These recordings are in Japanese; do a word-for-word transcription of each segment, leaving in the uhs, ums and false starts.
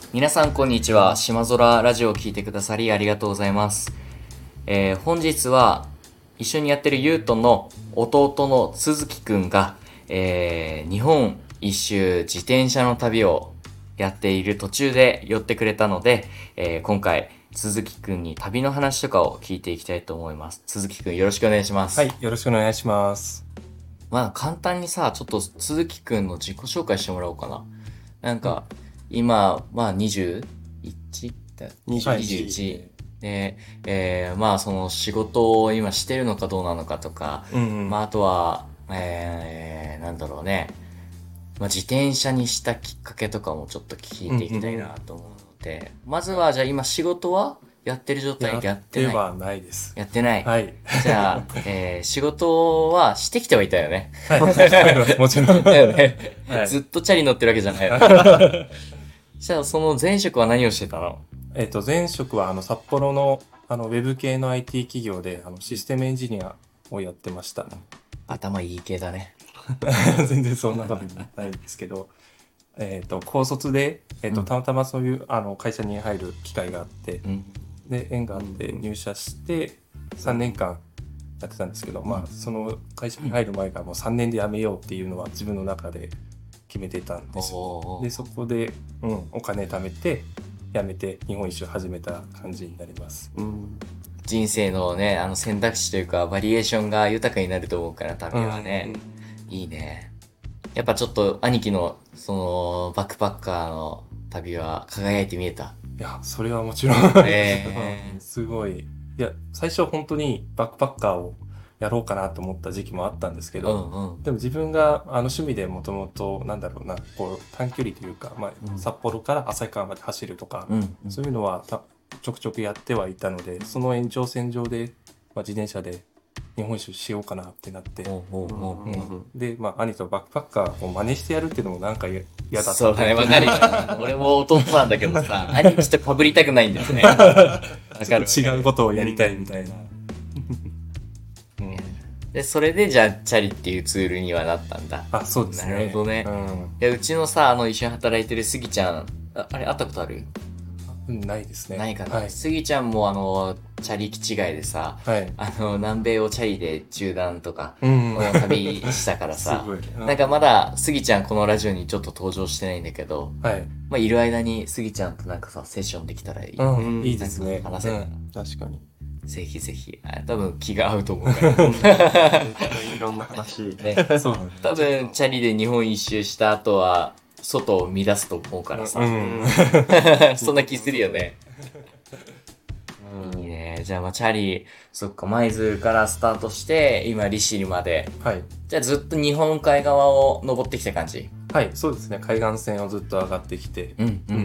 皆さんこんにちは。島空ラジオを聞いてくださりありがとうございます。えー、本日は一緒にやってるゆうとの弟のつづきくんが、えー、日本一周自転車の旅をやっている途中で寄ってくれたので、えー、今回つづきくんに旅の話とかを聞いていきたいと思います。つづきくんよろしくお願いします。 はい、よろしくお願いします。 まあ簡単にさ、ちょっとつづきくんの自己紹介してもらおうかな。なんか、うん、今、まあ にじゅういち? にじゅういち。 にじゅういちで、えー、まあその仕事を今してるのかどうなのかとか、うんうん、まああとは、えー、なんだろうね、まあ自転車にしたきっかけとかもちょっと聞いていきたいなと思うので、うんうん、まずはじゃあ今仕事はやってる状態？やってない。 やってはないです。 やってない。 はい。 じゃあ、えー、仕事はしてきてはいたよね。 はい。もちろん。 だよね、はい。ずっとチャリ乗ってるわけじゃないよ。じゃあ、その前職は何をしてたの？ えっと、前職は、あの、札幌の、あの、ウェブ系の アイティー 企業で、あの、システムエンジニアをやってました。 頭いい系だね。 全然そんなことないんですけど、えっと、高卒で、えっと、たまたまそういう、あの、会社に入る機会があって、うん、で、縁があって入社してさんねんかんやってたんですけど、うん、まあその会社に入る前からもうさんねんで辞めようっていうのは自分の中で決めてたんですよ。で、そこで、うん、お金貯めて辞めて日本一周始めた感じになります。 うん、人生のね、あの選択肢というかバリエーションが豊かになると思うから旅はね、うん、いいね。やっぱちょっと兄貴のそのバックパッカーの旅は輝いて見えた？ いや、それはもちろん、えー、すごい。いや、最初本当にバックパッカーをやろうかなと思った時期もあったんですけど、うんうん、でも自分があの趣味でもともとなんだろうな、こう短距離というか、まあ、うん、札幌から旭川まで走るとか、うんうん、そういうのはちょくちょくやってはいたので、その延長線上で、まあ、自転車で日本一周しようかなってなって、で、まあ、兄とバックパッカーを真似してやるっていうのもなんか嫌だった。 そうだね、わかるよ。俺も弟なんだけどさ、兄貴と被りたくないんですね。わかる。違うことをやりたいみたいな。 うん、で、それでじゃあ、チャリっていうツールにはなったんだ。 あ、そうですね。 なるほどね。うん、いや、うちのさ、あの、一緒に働いてるスギちゃん、あ, あれ、会ったことある？ ないですね。 ないかな。はい、スギちゃんもあの、チャリ機違いでさ、はい、あの、南米をチャリで縦断とか、の旅したからさ、うん、なんかまだスギちゃんこのラジオにちょっと登場してないんだけど、はい、まあいる間にスギちゃんとなんかさ、セッションできたらいい。 うん、いいですね。 話せたら、うん。 確かに。 ぜひぜひ。多分気が合うと思うから。 いろんな話。 ね、そう。多分チャリで日本一周した後は、外を乱すと思うからさ。うん、そんな気するよね。うん、いいね。じゃあ、まあ、チャリ、そっか、舞鶴からスタートして、今、利尻まで。はい。じゃあ、ずっと日本海側を登ってきた感じ？ はい、そうですね。海岸線をずっと上がってきて。うん、うん、うん。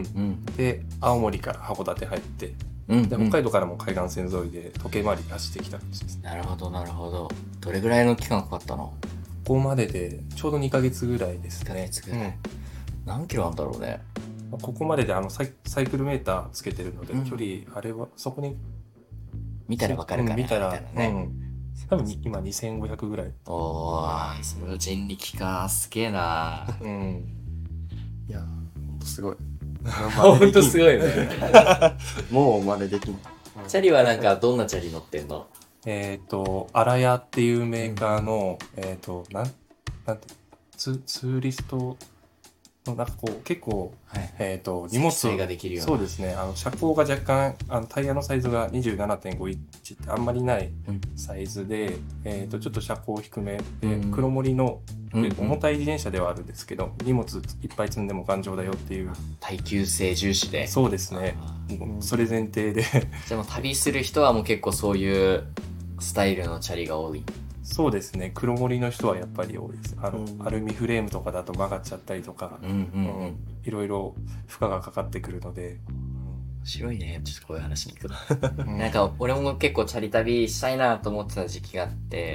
で、青森から函館入って。うん、で、北海道からも海岸線沿いで時計回りに走ってきた感じです。 なるほど、なるほど。どれぐらいの期間かかったの？ ここまでで、ちょうどにかげつぐらいですね。にかげつぐらい。うん、 何キロなんだろうね。 ここまでであのサイ、サイクルメーターつけてるので、うん、距離、あれは、そこに。 見たらわかるから、 うん、見たら、ね。うん。多分今にせんごひゃくぐらい。 おー、それは人力か。すげえな。うん。 いや、ほんとすごい。 ほんとすごいね。 もう真似できん。 チャリはなんか、どんなチャリ乗ってんの？ えっと、アラヤっていうメーカーの、うん、えっと、なん、なんて、ツ、ツーリスト、なんかこう結構、はい、えっ、ー、と荷物ができるような。そうですね。あの車高が若干あのタイヤのサイズが にじゅうななてんごインチってあんまりないサイズで、うん、えっ、ー、とちょっと車高低めで、うん、黒森の、うん、重たい自転車ではあるんですけど、荷物いっぱい積んでも頑丈だよっていう耐久性重視で。 そうですね。それ前提でじゃあもう旅する人はもう結構そういうスタイルのチャリが多い？ そうですね。黒森の人はやっぱり多いです。あの、うん、アルミフレームとかだと曲がっちゃったりとか、うんうんうんうん、いろいろ負荷がかかってくるので。 面白いね。ちょっとこういう話聞くの。なんか、俺も結構チャリ旅したいなと思ってた時期があって、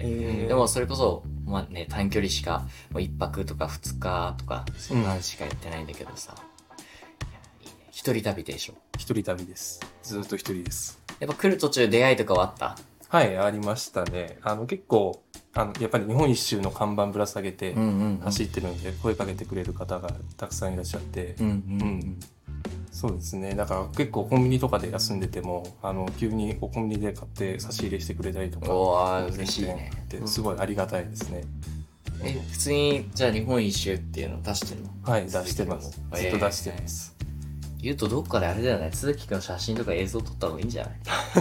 えー、でもそれこそ、まあね、短距離しか、いっぱくとかふつかとか、そんなんしかやってないんだけどさ。うん、いいね。一人旅でしょ？ 一人旅です。ずっと一人です。 やっぱ来る途中出会いとかはあった？ はい、ありましたね。あの、結構、あの、やっぱり日本一周の看板ぶら下げて走ってるんで、声かけてくれる方がたくさんいらっしゃって、うんうんうん、 そうですね。だから結構コンビニとかで休んでても、あの、急にコンビニで買って差し入れしてくれたりとか。 おー、嬉しいね。 すごいありがたいですね。 え、普通に、じゃあ日本一周っていうの出してるの？ はい、出してます。ずっと出してます。 言うとどっかであれだよね、鈴木くんの写真とか映像撮った方がいいんじゃない？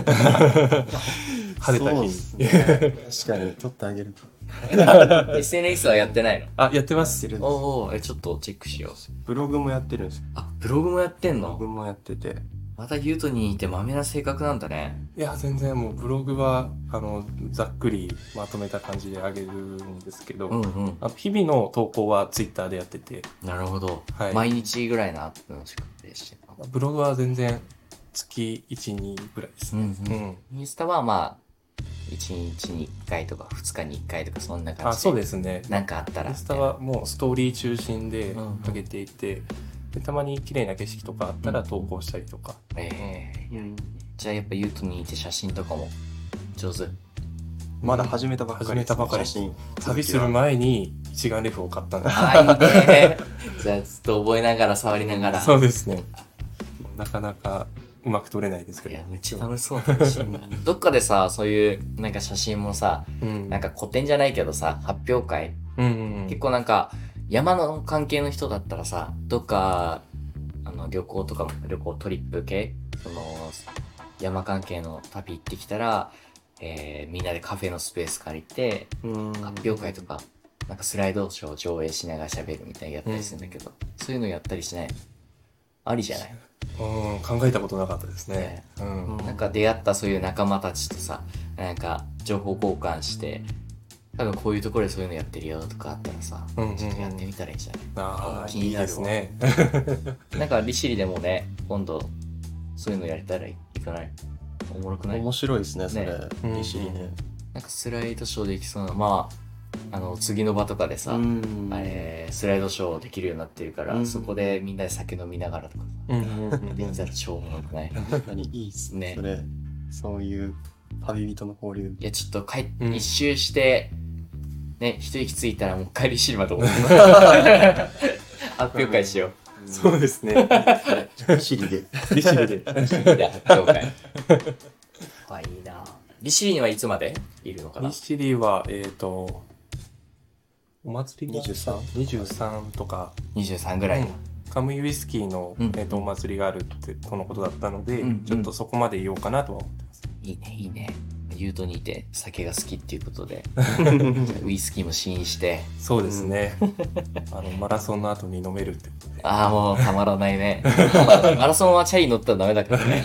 晴れた日に。 確かに撮ってあげるか。 エスエヌエス はやってないの？ あ、やってます。 おお、え、ちょっとチェックしよう。 ブログもやってるんですよ。 あ、ブログもやってんの？ ブログもやってて。 またユートにいてマメな性格なんだね。 いや、全然もうブログは、あの、ざっくりまとめた感じであげるんですけど、 うんうん、 あ日々の投稿はツイッターでやってて。 なるほど。 はい、 毎日ぐらいのアップの仕組みでしてる。 ブログは全然月いち、にぐらいですね。 うんうん。インスタはまあ、いちにちにいっかいとかふつかにいっかいとかそんな感じで。 あ、そうですね。 なんかあったら。 インスタはもうストーリー中心で上げていて、うんうん、でたまに綺麗な景色とかあったら投稿したりとか。 うん、ええーうん。じゃあやっぱユートにいて写真とかも上手？ まだ始めたばっかり。 始めたばかり。旅する前に一眼レフを買ったんです。 ああ、いいね。じゃあずっと覚えながら触りながら。 そうですね。なかなかうまく撮れないですけど。 いや、めっちゃ楽しそうだし。どっかでさ、そういうなんか写真もさ、うん、なんか個展じゃないけどさ、発表会。うんうんうん、結構なんか山の関係の人だったらさ、どっかあの旅行とかも旅行トリップ系、その山関係の旅行ってきたら、えー、みんなでカフェのスペース借りて、発表会とか、なんかスライドショーを上映しながら喋るみたいなやったりするんだけど、うん、そういうのやったりしない？ありじゃない？ うん、考えたことなかったですね。ね、 うん、なんか出会ったそういう仲間たちとさ、なんか情報交換して、多分こういうところでそういうのやってるよとかあったらさ、うんうんうん、ちょっとやってみたらいいんじゃない？ ああ、気になるですね。 なんか利尻でもね、今度そういうのやれたらいかない？おもろくない？ 面白いですね、それ。利尻ね、うんうん。 なんかスライドショーできそうな、まあ、あの、次の場とかでさ、うんあれ、スライドショーできるようになってるから、うん、そこでみんなで酒飲みながらとかさ、うんうんうん、できたら超おもろくない？ 確かにいいっすね。それ、そういう旅人の交流。 いや、ちょっと帰っ、うん、一周して、ね、一息ついたらもう一回利尻まで思って発表会しよう。 そうですね。 利尻で。 利尻で。 いや、発表会。あ、いいな。利尻にはいつまでいるのかな？ 利尻は、えっと、お祭りがにじゅうさん? にじゅうさんとか。 にじゅうさんぐらい。うん、 カムイウイスキーの、うん、えーと、お祭りがあるってとのことだったので、うんうん、ちょっとそこまでいようかなとは思ってます。 いいね、いいね。ユートにいて酒が好きっていうことで、ウイスキーも試飲して。 そうですね。あの、マラソンの後に飲めるってことで。 ああ、もうたまらないね。マラソンはチャリ乗ったらダメだからね。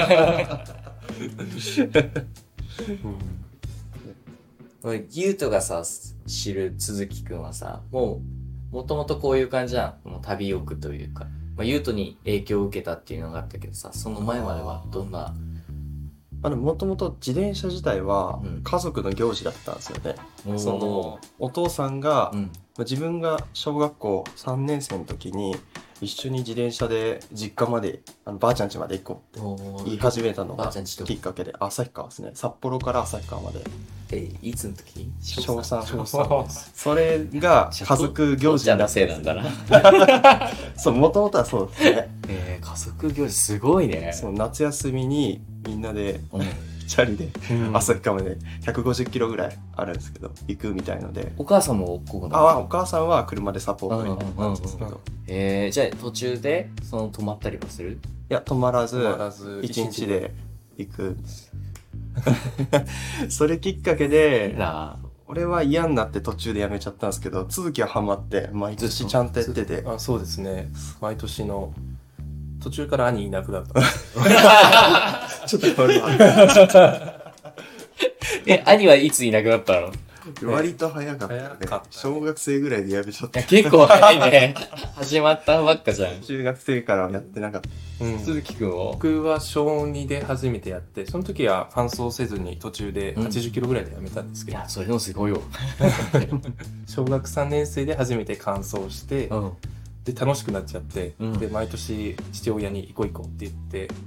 うん、ユートがさ、知る鈴木くんはさ、もう、もともとこういう感じじゃん。もう旅欲というか。まあ、ユートに影響を受けたっていうのがあったけどさ、その前まではどんな、 あの、もともと自転車自体は家族の行事だったんですよね。うん、その、お父さんが、うん、自分が小学校さんねん生の時に、一緒に自転車で実家まで、あのばあちゃん家まで行こうって言い始めたのがきっかけで、旭川ですね。札幌から旭川まで。 え、いつの時？ 小さん。小さん。それが家族行事のせいなんだな。 そう、もともとはそうですね。 えー、家族行事すごいね。 そう、夏休みにみんなで、うん、チャリで旭川までひゃくごじゅっキロぐらいあるんですけど、行くみたいので。 お母さんもここなの？あ、お母さんは車でサポートになったんですけど。 えー、じゃあ途中でその泊まったりはする？ いや、泊まらず、いちにちで行くんです。それきっかけで、俺は嫌になって途中でやめちゃったんですけど、続きはハマって毎年ちゃんとやってて。 あ、そうですね。毎年の途中から兄いなくなった。 ちょっとこれは。 え、兄はいついなくなったの？ 割と早かったね。小学生ぐらいでやめちゃった。 結構早いね。始まったばっかじゃん。 中学生からはやってなかった。 うん、鈴木くんは？ 僕は小にで初めてやって、その時は完走せずに途中ではちじゅっキロぐらいでやめたんですけど。 うん、いや、それでもすごいよ。 小学さんねん生で初めて完走して、うん、で、楽しくなっちゃって、うん、で、毎年父親に行こう行こうって言って、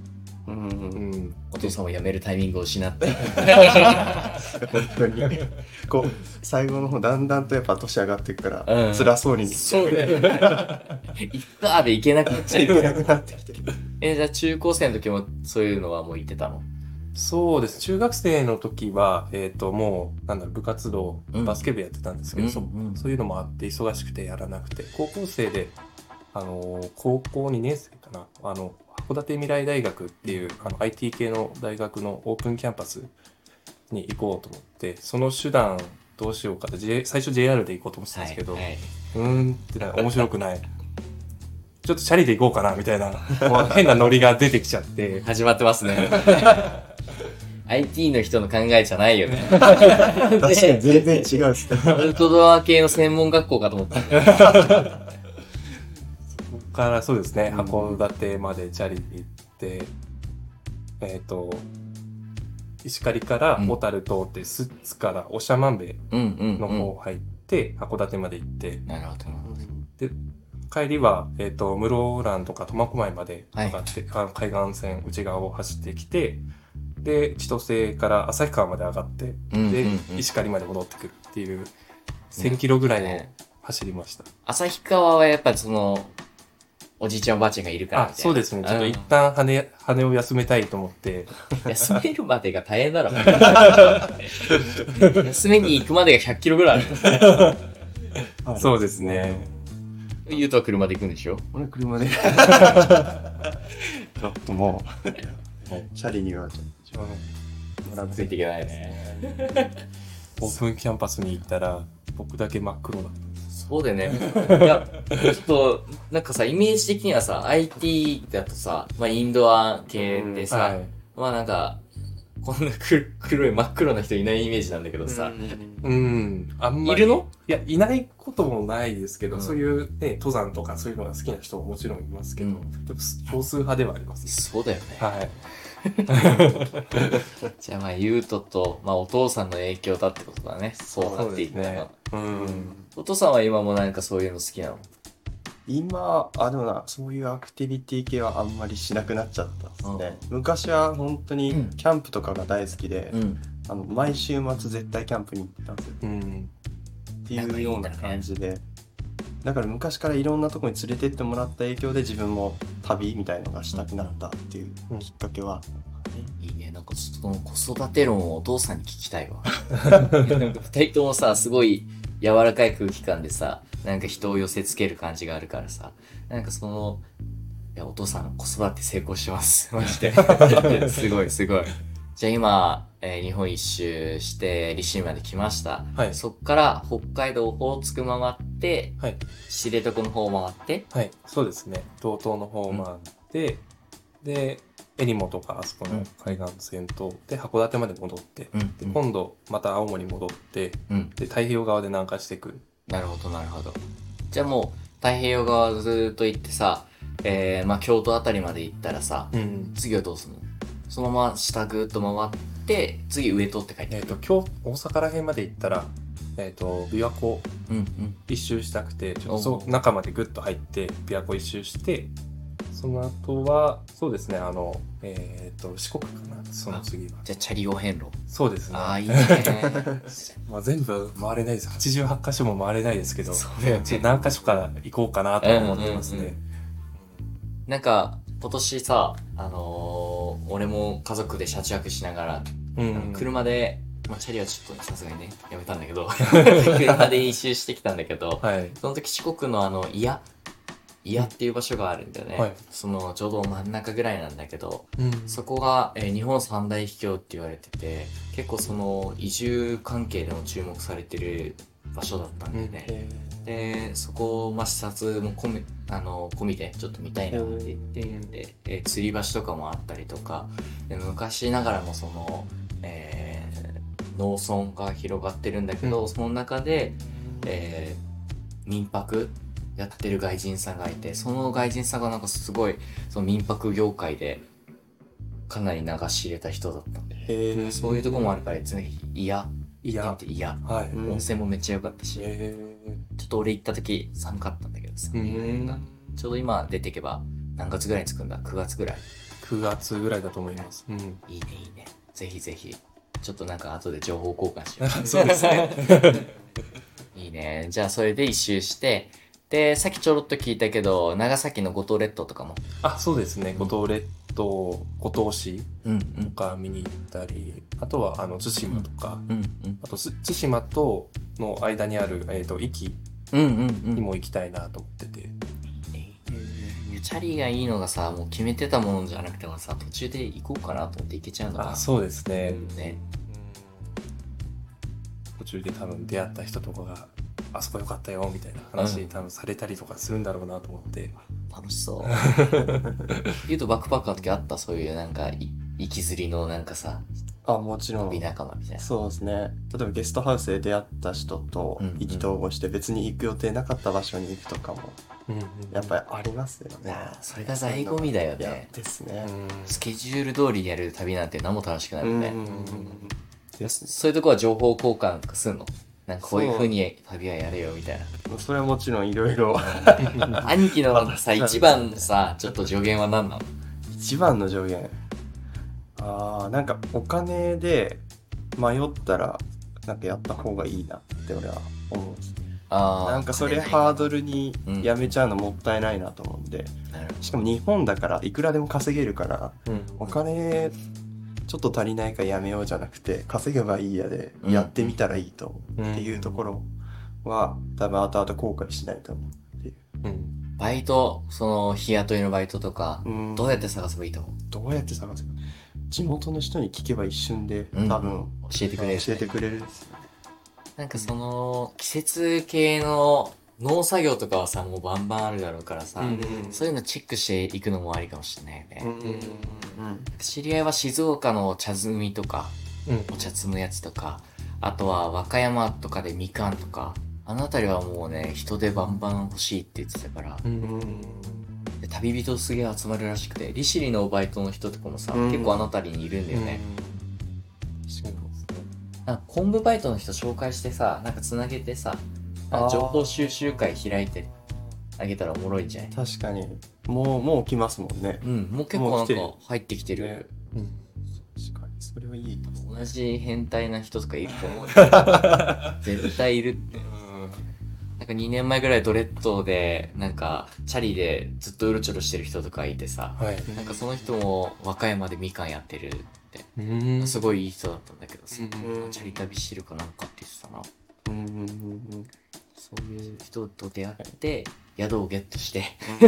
うんうん、お父さんを辞めるタイミングを失って本当にこう最後の方だんだんとやっぱ年上がっていくから、うん、辛そうにそうだよね行くかで行けなくなっちゃう行けなくなってきてえじゃあ中高生の時もそういうのはもう行ってたの？ そうです。中学生の時は、えっと、もう、なんだろう、部活動、バスケ部やってたんですけど、うん、そ, そういうのもあって忙しくてやらなくて、高校生で、あのー、高校にねん生かな、あの、函館未来大学っていう、あの、アイティー 系の大学のオープンキャンパスに行こうと思って、その手段どうしようかって、J、最初 ジェイアール で行こうと思ってたんですけど、はいはい、うーんってな、面白くない。ちょっとチャリで行こうかな、みたいな、変なノリが出てきちゃって。 始まってますね。アイティー の人の考えじゃないよね。 確かに全然違うっすね。 アウトドア系の専門学校かと思った。そこからそうですね、函館までチャリで行って、うん、えっ、ー、と、石狩から小樽通って、寿都から長万部の方入って、うんうんうん、函館まで行って、 なるほど。 で、帰りは、えっ、ー、と、室蘭とか苫小牧まで上がって、はい、海岸線内側を走ってきて、で、千歳から旭川まで上がって、うんうんうん、で、石狩まで戻ってくるっていう、せんキロぐらいを走りました。 旭川はやっぱりその、おじいちゃんおばあちゃんがいるからみたいな。 あ、そうですね。ちょっと一旦羽、羽を休めたいと思って。 休めるまでが大変だろ。休めに行くまでがひゃっキロぐらいある。そうですね。 ゆうとは車で行くんでしょ？ 俺車で。ちょっともう、チャリにはちょっと。 ついていけないね。 オープンキャンパスに行ったら僕だけ真っ黒だった。 そうだよね。いや、ちょっと、なんかさ、イメージ的にはさ、アイティー だとさ、まあインドア系でさ、はい、まあなんか、こんな黒い真っ黒な人いないイメージなんだけどさ。 うん。うん、あんまり。 いるの？ いや、いないこともないですけど、うん、そういうね、登山とかそういうのが好きな人ももちろんいますけど、うん、少数派ではあります、ね。 そうだよね。 はい。 じゃあまあ、ゆうとと、まあお父さんの影響だってことだね。そうなっていったの、ね。うん。お父さんは今もなんかそういうの好きなの？ 今、あ、でもな、そういうアクティビティ系はあんまりしなくなっちゃったですね。うん、昔は本当にキャンプとかが大好きで、うん、あの毎週末絶対キャンプに行ってたんですよ。うん、っていうような感じで。だから昔からいろんなところに連れてってもらった影響で自分も旅みたいのがしたくなったっていうきっかけは。 いいね。なんかその子育て論をお父さんに聞きたいわ。二人ともさ、すごい柔らかい空気感でさ、なんか人を寄せつける感じがあるからさ、なんかその、いや、お父さん子育て成功してます。マジで。すごいすごい。じゃあ今、えー、日本一周して利尻まで来ました。はい、そっから北海道オホーツク回って、はい、知床の方回って。 はい、そうですね。道東の方回って、うん、で、えりもとかあそこの海岸線通って、うん、函館まで戻って、うん、で今度また青森戻って、うん、で太平洋側で南下してくる。 なるほどなるほど。じゃあもう太平洋側ずっと行ってさ、えー、まあ京都あたりまで行ったらさ、うん、次はどうするの？そのまま下ぐーっと回って、次上通って帰ってくる。 えっと、今日、大阪ら辺まで行ったら、えっと、琵琶湖、うんうん、一周したくて、ちょっとそ中までぐっと入って、琵琶湖一周して、その後は、そうですね、あの、えっと、四国かな、その次は。 じゃあ、チャリオ遍路。 そうですね。 ああ、いいね。 まあ全部回れないです。はちじゅうはちか所も回れないですけど、そうね、何か所か行こうかなと思ってますね。うんうんうん、 なんか、今年さ、あのー、俺も家族で車中しながら、うんうん、車で、まあ、チャリはちょっとさすがにね、やめたんだけど、車で一周してきたんだけど、はい、その時四国のあの、祖谷、祖谷っていう場所があるんだよね。はい、その、ちょうど真ん中ぐらいなんだけど、うん、そこが、えー、日本三大秘境って言われてて、結構その、移住関係でも注目されてる場所だったんだよね。うん、で、そこを、まあ、視察も込み、あの、込みでちょっと見たいなって言ってるんで、えー、吊り橋とかもあったりとか、で昔ながらのその、えー、農村が広がってるんだけど、うん、その中で、えー、民泊やってる外人さんがいて、その外人さんがなんかすごい、その民泊業界で、かなり流し入れた人だった。へー。そういうとこもあるから、常に嫌。いや、っていや、はい、温泉もめっちゃ良かったし、えー、ちょっと俺行った時寒かったんだけどさ、ちょうど今出てけば何月ぐらいに着くんだ？ く 月ぐらい。 くがつぐらいだと思います。うん、いいねいいね。ぜひぜひ。ちょっとなんか後で情報交換しよう。 そうですね。 いいね。じゃあそれで一周して、で、さっきちょろっと聞いたけど、長崎の五島列島とかも。 あ、そうですね。五島列島、五島市とか見に行ったり、うんうん、あとはあの対馬とか、うんうん、あと対馬との間にある、えーと、壱岐にも行きたいなと思ってて。うんうんうん、チャリがいいのがさ、もう決めてたものじゃなくてもさ、途中で行こうかなと思って行けちゃうのかな。 あ、そうですね。 ね、 途中で多分出会った人とかがあそこ良かったよみたいな話、うん、多分されたりとかするんだろうなと思って楽しそう言うとバックパッカーの時あったそういうなんか行きずりのなんかさあもちろん旅仲間みたいな。 そうですね。例えばゲストハウスで出会った人と意気投合して別に行く予定なかった場所に行くとかもやっぱりありますよね。 それが醍醐味だよね。 ですね。 スケジュール通りでやる旅なんて何も楽しくないもんね。うんですね。 そういうとこは情報交換するの？なんかこういう風に旅はやれよみたいな。 それはもちろんいろいろ。 兄貴のさ一番のさちょっと助言は何なの？ 一番の助言。ああなんかお金で迷ったらなんかやった方がいいなって俺は思うんですね。あなんかそれハードルにやめちゃうのもったいないなと思うんで、うん、しかも日本だからいくらでも稼げるから、うん、お金ちょっと足りないからやめようじゃなくて稼げばいいやでやってみたらいいと、うん、っていうところは多分後々後悔しないと思うっていう、 うん、バイトその日雇いのバイトとか、うん、どうやって探せばいいと思う？ どうやって探せば地元の人に聞けば一瞬で多分、うん、 教えてくれる、 教えてくれるですね。 なんかその季節系の農作業とかはさもうバンバンあるだろうからさ、うんうん、そういうのチェックしていくのもありかもしれないよね、うんうんうん、知り合いは静岡の茶摘みとか、うん、お茶摘むやつとかあとは和歌山とかでみかんとかあの辺りはもうね人でバンバン欲しいって言ってたから、うんうん、で旅人すげえ集まるらしくて利尻のバイトの人とかもさ、うん、結構あの辺りにいるんだよね、うん、そうですね。なんか昆布バイトの人紹介してさなんかつなげてさ情報収集会開いてあげたらおもろいんじゃない？ 確かにもうもう来ますもんね。 うんもう結構なんか入ってきてる、ね、 うん、確かにそれはいい。 同じ変態な人とかいると思う絶対いるって、うん、なんかにねんまえぐらいドレッドでなんかチャリでずっとうろちょろしてる人とかいてさ、はい、なんかその人も和歌山でみかんやってるって、うん、すごいいい人だったんだけどさ、うん、チャリ旅してるかなんかって言ってたな、うんうんうんうん、そういう人と出会って宿をゲットして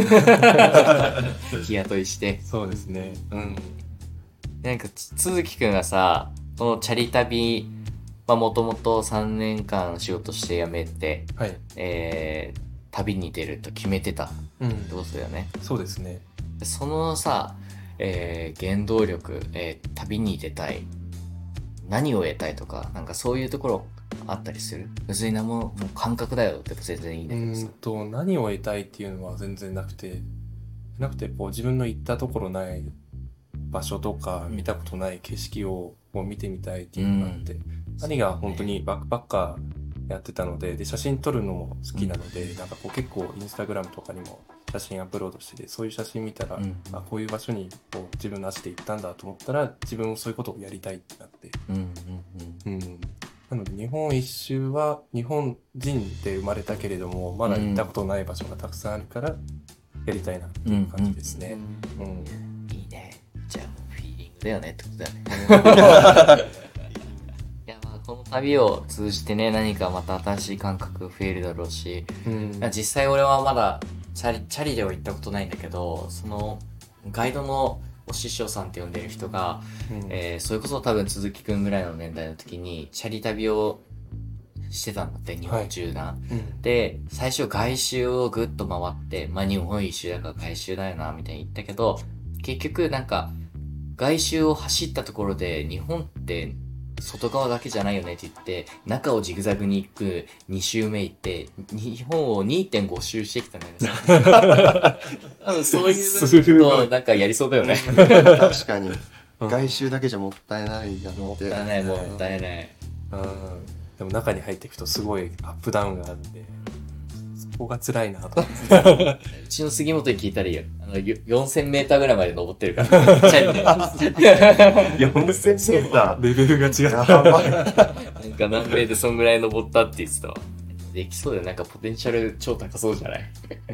日雇いしてそうですね、うん、 なんか都築くんがさこのチャリ旅まあもともとさんねんかん仕事して辞めて、はいえー、旅に出ると決めてたってことだよね、 うん、そうですね。 そのさ、えー、原動力、えー、旅に出たい何を得たいとかなんかそういうところあったりする？別に何ももう感覚だよって全然いいんだけどさ。 うんと何を得たいっていうのは全然なくてなくてこう自分の行ったところない場所とか見たことない景色をこう見てみたいっていうのがあって、うん、兄が本当にバックパッカーやってたので、で写真撮るのも好きなので、うん、なんかこう結構インスタグラムとかにも写真アップロードしててそういう写真見たら、うん、あこういう場所にこう自分の足で行ったんだと思ったら自分もそういうことをやりたいってなって、うんうんうんうんなので日本一周は日本人で生まれたけれどもまだ行ったことない場所がたくさんあるからやりたいなっていう感じですね、うんうんうん、 いいね。じゃあフィーリングだよねってことだよねいやまあこの旅を通じてね何かまた新しい感覚増えるだろうし、うん、実際俺はまだチャリ、チャリでは行ったことないんだけどそのガイドのお師匠さんって呼んでる人が、うんえー、それこそ多分鈴木くんぐらいの年代の時にチャリ旅をしてたんだって日本縦断、はいうん、で最初外周をぐっと回ってまあ日本一周だから外周だよなみたいに言ったけど結局なんか外周を走ったところで日本って外側だけじゃないよねって言って中をジグザグに行くに周目行って日本を にてんご 周してきたんだよねそういうのなんかやりそうだよね確かに外周だけじゃもったいないなってもったいないもったいない、 うん、でも中に入っていくとすごいアップダウンがあってここが辛いなと。 うちの杉本に聞いたらいいよ。あの、よんせんメーターぐらいまで登ってるから。チャリで。 よんせんメーターレベルが違う。 なんか南米でそんぐらい登ったって言ってたわ。できそうだよ。なんかポテンシャル超高そうじゃない？ うん。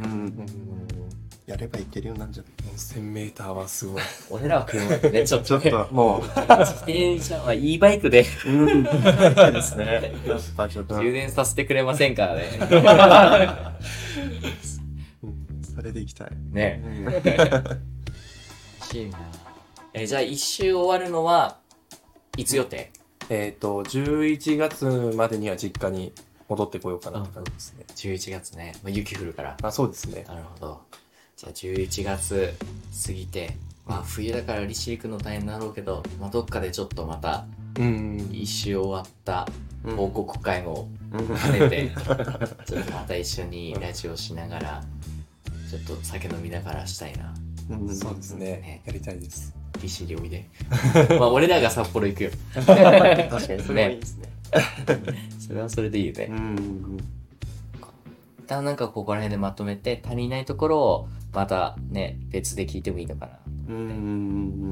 やればいけるようなんじゃない？ よんせんメーターはすごい。 俺らは車でね、ちょっと、 ちょっと、もう。 自転車は e バイクで。 うん。いいですね。やっぱちょっと。 充電させてくれませんからね。 それで行きたい。 ね。え、じゃあ一周終わるのはいつ予定？ えっと、じゅういちがつまでには実家に戻ってこようかなって感じですね。 じゅういちがつね。まあ、雪降るから。 あ、そうですね。 なるほど。じゃあじゅういちがつ過ぎて、まあ冬だから利尻行くの大変だろうけど、まあどっかでちょっとまた、一周終わった報告会も兼ねて、ちょっとまた一緒にラジオしながら、ちょっと酒飲みながらしたいな。 そうですね。やりたいです。 利尻おいで。まあ俺らが札幌行くよ。 確かに、それはいいですね。 それはそれでいいよね。うん。一旦なんかここら辺でまとめて、足りないところをまたね、別で聞いてもいいのかな。うん。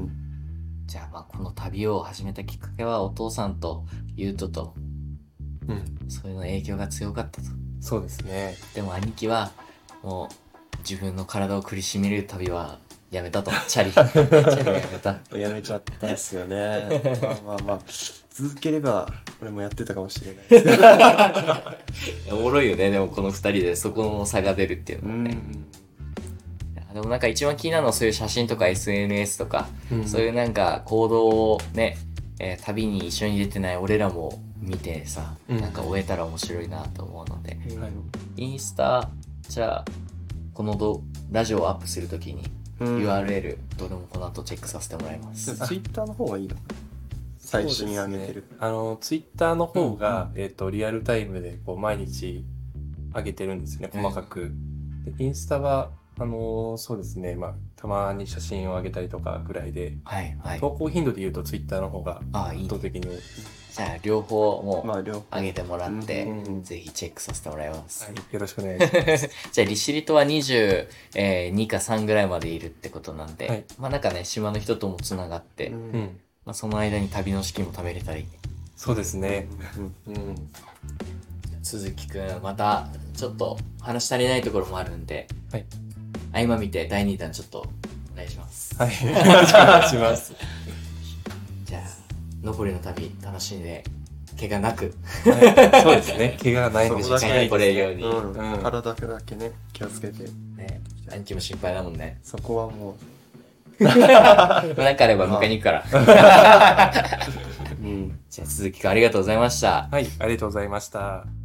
じゃあまあこの旅を始めたきっかけはお父さんとゆうとと、うん、そういうの影響が強かったと。 そうですね。 でも兄貴はもう自分の体を苦しめる旅はやめたと。チャリ。チャリをやめた。 やめちゃったですよね。まあまあまあ、続ければ俺もやってたかもしれないです。 おもろいよね、でもこの二人でそこの差が出るっていうのはね。でもなんか一番気になるのはそういう写真とか エスエヌエス とか、うん、そういうなんか行動をね、えー、旅に一緒に出てない俺らも見てさ、うん、なんか終えたら面白いなと思うので、うん、インスタ、じゃあ、このどラジオをアップするときに ユーアールエル、どれもこの後チェックさせてもらいます。 ツイッターの方がいいの？最新上げてる。 ね、あの、ツイッターの方が、うん、えっ、ー、と、リアルタイムでこう毎日上げてるんですね、細かく。うん、でインスタは、あのー、そうですね、まあ、たまに写真を上げたりとかぐらいで、はいはい、投稿頻度で言うとツイッターの方が圧倒的に多い。 じゃあ、両方も上げてもらって、まあうん、ぜひチェックさせてもらいます。 はい、よろしくお願いします。 じゃあ、利尻島はにじゅうにかさんぐらいまでいるってことなんで、はい、まあなんかね、島の人ともつながって、うんまあ、その間に旅の資金も貯めれたり。 そうですね。うんうん、 鈴木くん、また、ちょっと話足りないところもあるんで、はい。合間見てだいにだんちょっとお願いします。 はい。よろしくお願いします。 じゃあ、残りの旅楽しんで、怪我なく。 はい、そうですね。怪我がないんで、 しっかり来れるように。 うんうん、体だけね、気をつけて。 ね。兄貴も心配だもんね。 そこはもう。 なんかあれば迎えに行くから。うん、じゃあ、鈴木くんありがとうございました。 はい、ありがとうございました。